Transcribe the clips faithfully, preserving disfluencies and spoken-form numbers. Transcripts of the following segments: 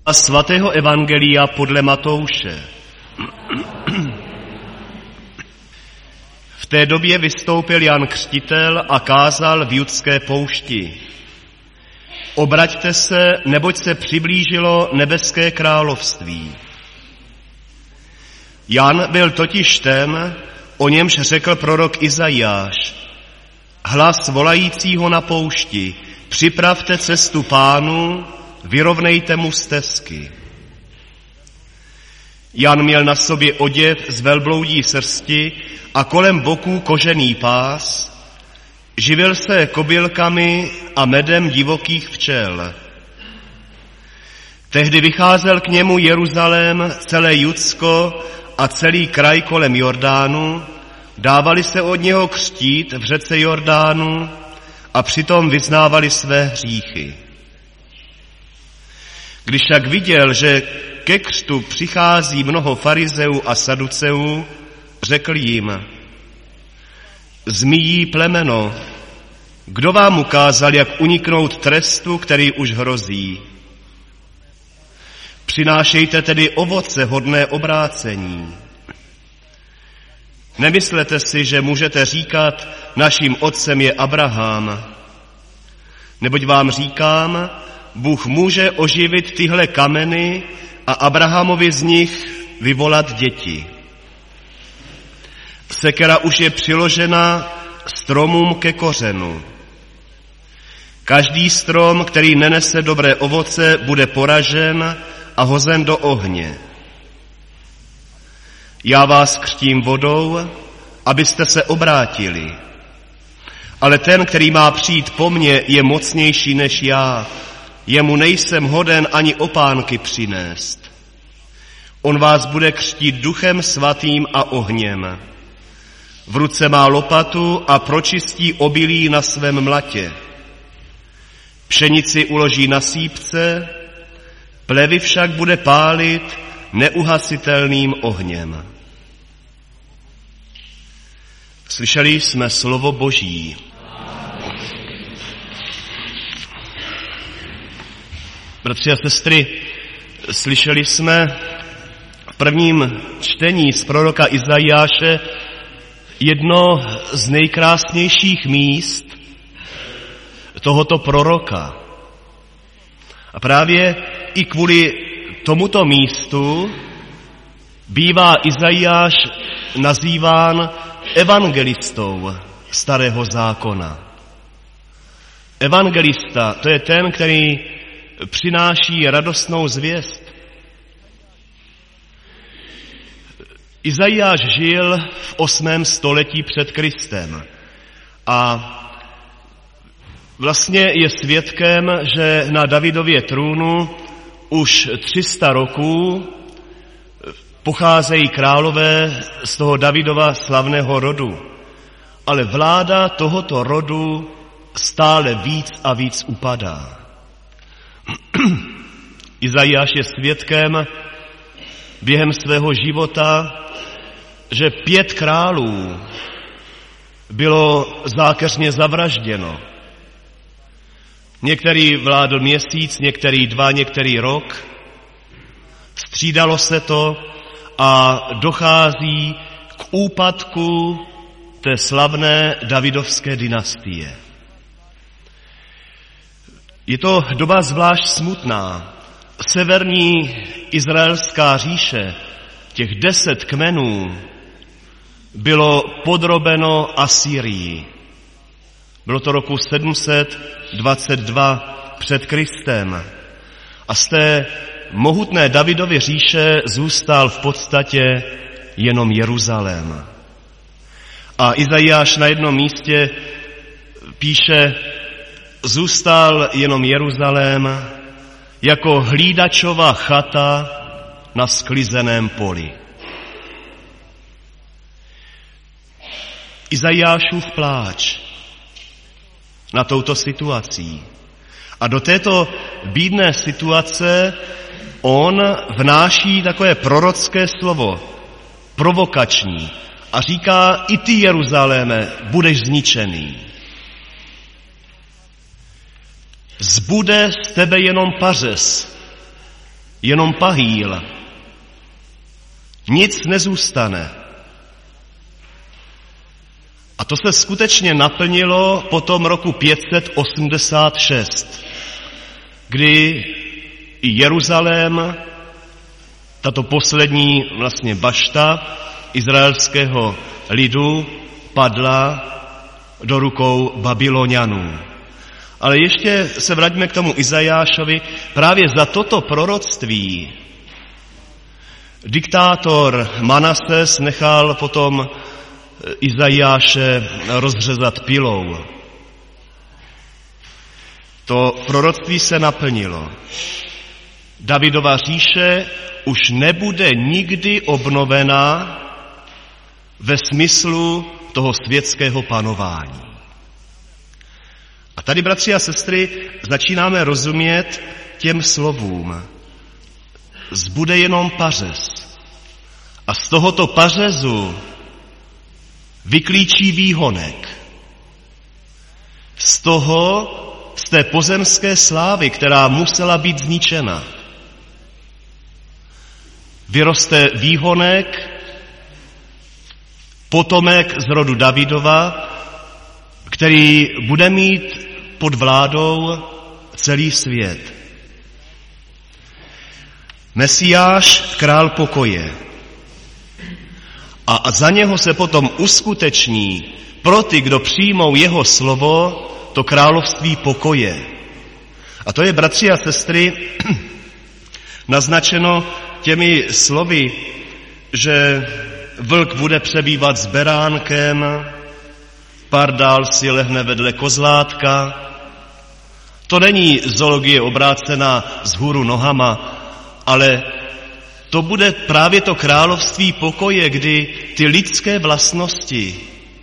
A svatého evangelia podle Matouše. V té době vystoupil Jan Křtitel a kázal v judské poušti: Obraťte se, neboť se přiblížilo nebeské království. Jan byl totiž ten, o němž řekl prorok Izajáš: Hlas volajícího na poušti, připravte cestu Pánu, vyrovnejte mu stezky. Jan měl na sobě oděv z velbloudí srsti a kolem boků kožený pás, živil se kobylkami a medem divokých včel. Tehdy vycházel k němu Jeruzalém, celé Judsko a celý kraj kolem Jordánu, dávali se od něho křtít v řece Jordánu a přitom vyznávali své hříchy. Když však viděl, že ke křtu přichází mnoho farizeů a saduceů, řekl jim: Zmijí plemeno, kdo vám ukázal, jak uniknout trestu, který už hrozí? Přinášejte tedy ovoce hodné obrácení. Nemyslete si, že můžete říkat, naším otcem je Abraham. Neboť vám říkám, Bůh může oživit tyhle kameny a Abrahamovi z nich vyvolat děti. Sekera už je přiložena stromům ke kořenu. Každý strom, který nenese dobré ovoce, bude poražen a hozen do ohně. Já vás křtím vodou, abyste se obrátili. Ale ten, který má přijít po mně, je mocnější než já. Jemu nejsem hoden ani opánky přinést. On vás bude křtít duchem svatým a ohněm. V ruce má lopatu a pročistí obilí na svém mlatě. Pšenici uloží na sýpce, plevy však bude pálit neuhasitelným ohněm. Slyšeli jsme slovo Boží. Bratři a sestry, slyšeli jsme v prvním čtení z proroka Izajáše jedno z nejkrásnějších míst tohoto proroka. A právě i kvůli tomuto místu bývá Izajáš nazýván evangelistou Starého zákona. Evangelista, to je ten, který přináší radostnou zvěst. Izajáš žil v osmém století před Kristem a vlastně je svědkem, že na Davidově trůnu už tři sta roků pocházejí králové z toho Davidova slavného rodu. Ale vláda tohoto rodu stále víc a víc upadá. Izajáš je svědkem během svého života, že pět králů bylo zákeřně zavražděno. Některý vládl měsíc, některý dva, některý rok. Střídalo se to a dochází k úpadku té slavné davidovské dynastie. Je to doba zvlášť smutná. Severní izraelská říše, těch deset kmenů, bylo podrobeno Asýrii. Bylo to roku sedm set dvacet dva před Kristem. A z té mohutné Davidovy říše zůstal v podstatě jenom Jeruzalém. A Izajáš na jednom místě píše: zůstal jenom Jeruzalém jako hlídačova chata na sklizeném poli. Izajášův pláč na touto situací. A do této bídné situace on vnáší takové prorocké slovo, provokační, a říká: i ty, Jeruzaléme, budeš zničený. Zbude z tebe jenom pařez, jenom pahýl. Nic nezůstane. A to se skutečně naplnilo po tom roku pět set osmdesát šest, kdy Jeruzalém, tato poslední vlastně bašta izraelského lidu, padla do rukou Babylonianů. Ale ještě se vraťme k tomu Izajášovi. Právě za toto proroctví diktátor Manases nechal potom Izajáše rozřezat pilou. To proroctví se naplnilo. Davidova říše už nebude nikdy obnovena ve smyslu toho světského panování. A tady, bratři a sestry, začínáme rozumět těm slovům. Zbude jenom pařez. A z tohoto pařezu vyklíčí výhonek. Z toho, z té pozemské slávy, která musela být zničena, vyroste výhonek, potomek z rodu Davidova, který bude mít pod vládou celý svět. Mesiáš, král pokoje. A za něho se potom uskuteční pro ty, kdo přijmou jeho slovo, to království pokoje. A to je, bratři a sestry, naznačeno těmi slovy, že vlk bude přebývat s beránkem, pardál si lehne vedle kozlátka. To není zoologie obrácená vzhůru nohama, ale to bude právě to království pokoje, kdy ty lidské vlastnosti,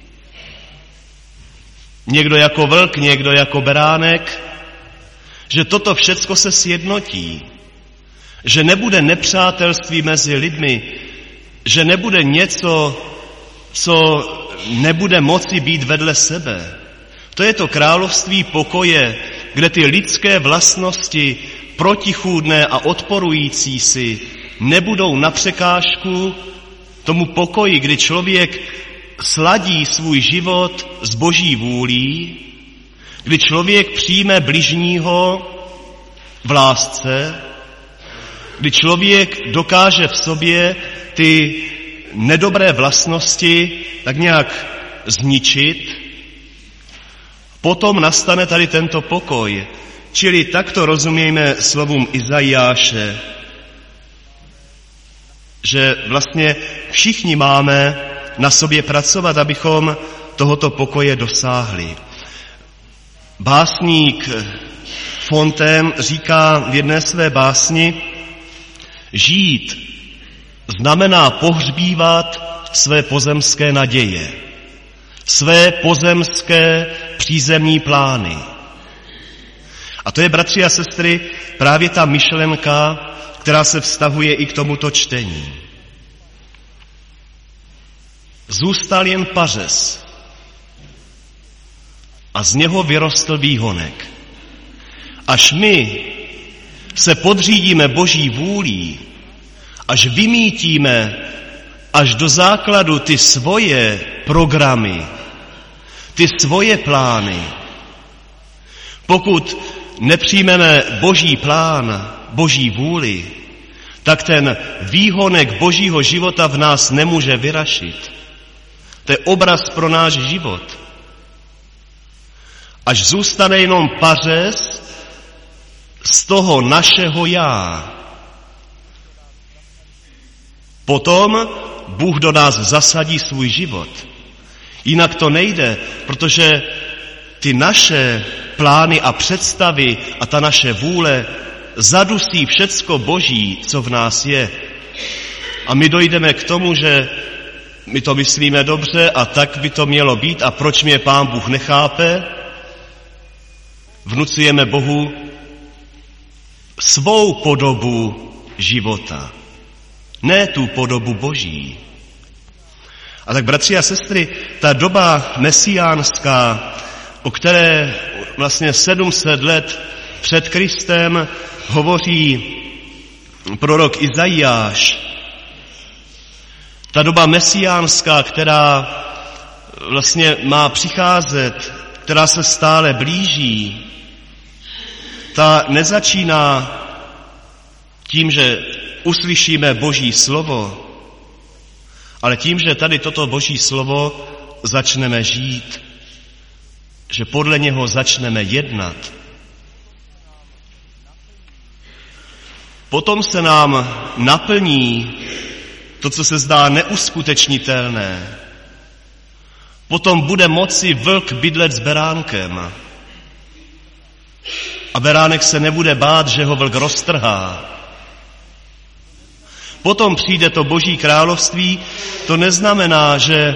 někdo jako vlk, někdo jako beránek, že toto všecko se sjednotí, že nebude nepřátelství mezi lidmi, že nebude něco, co nebude moci být vedle sebe. To je to království pokoje, kde ty lidské vlastnosti protichůdné a odporující si nebudou na překážku tomu pokoji, kdy člověk sladí svůj život s Boží vůlí, kdy člověk přijme bližního v lásce, kdy člověk dokáže v sobě ty nedobré vlastnosti tak nějak zničit, potom nastane tady tento pokoj. Čili takto rozumějme slovům Izajáše, že vlastně všichni máme na sobě pracovat, abychom tohoto pokoje dosáhli. Básník Fontaine říká v jedné své básni, žít znamená pohřbívat své pozemské naděje, své pozemské přízemní plány. A to je, bratři a sestry, právě ta myšlenka, která se vztahuje i k tomuto čtení. Zůstal jen pařez a z něho vyrostl výhonek. Až my se podřídíme Boží vůlí, až vymítíme až do základu ty svoje programy, ty svoje plány, pokud nepřijmeme Boží plán, Boží vůli, tak ten výhonek Božího života v nás nemůže vyrašit. To je obraz pro náš život. Až zůstane jenom pařez z toho našeho já, potom Bůh do nás zasadí svůj život. Jinak to nejde, protože ty naše plány a představy a ta naše vůle zadusí všecko Boží, co v nás je. A my dojdeme k tomu, že my to myslíme dobře a tak by to mělo být a proč mě Pán Bůh nechápe? Vnucujeme Bohu svou podobu života, ne tu podobu Boží. A tak, bratři a sestry, ta doba mesiánská, o které vlastně sedm set let před Kristem hovoří prorok Izajáš, ta doba mesiánská, která vlastně má přicházet, která se stále blíží, ta nezačíná tím, že uslyšíme Boží slovo, ale tím, že tady toto Boží slovo začneme žít, že podle něho začneme jednat. Potom se nám naplní to, co se zdá neuskutečnitelné. Potom bude moci vlk bydlet s beránkem. A beránek se nebude bát, že ho vlk roztrhá. Potom přijde to Boží království, to neznamená, že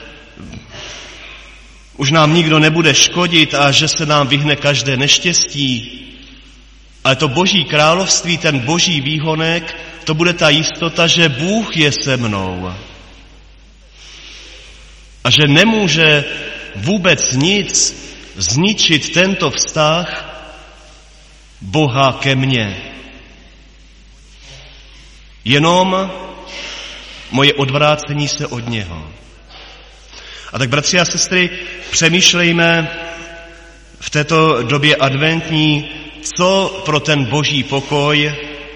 už nám nikdo nebude škodit a že se nám vyhne každé neštěstí. Ale to Boží království, ten Boží výhonek, to bude ta jistota, že Bůh je se mnou. A že nemůže vůbec nic zničit tento vztah Boha ke mně. Jenom moje odvrácení se od něho. A tak, bratři a sestry, přemýšlejme v této době adventní, co pro ten Boží pokoj,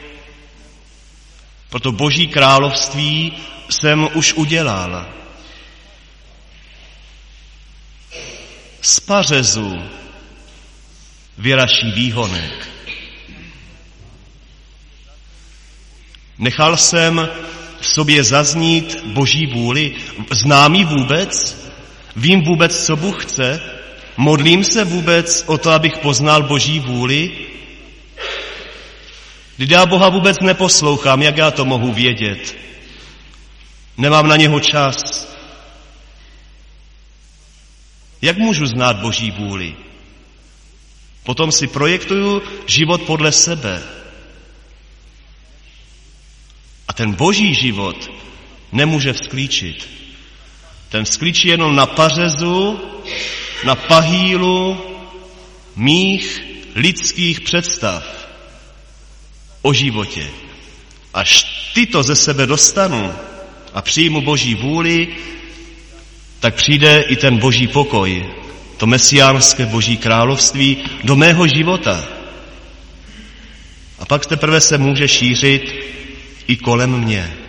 pro to Boží království jsem už udělal. Z pařezu vyraší výhonek. Nechal jsem v sobě zaznít Boží vůli? Znám ji vůbec? Vím vůbec, co Bůh chce? Modlím se vůbec o to, abych poznal Boží vůli? Když já Boha vůbec neposlouchám, jak já to mohu vědět? Nemám na něho čas. Jak můžu znát Boží vůli? Potom si projektuju život podle sebe. A ten Boží život nemůže vzklíčit. Ten vzklíčí jenom na pařezu, na pahýlu mých lidských představ o životě. Až tyto ze sebe dostanu a přijmu Boží vůli, tak přijde i ten Boží pokoj, to mesiánské Boží království do mého života. A pak teprve se může šířit i kolem mě.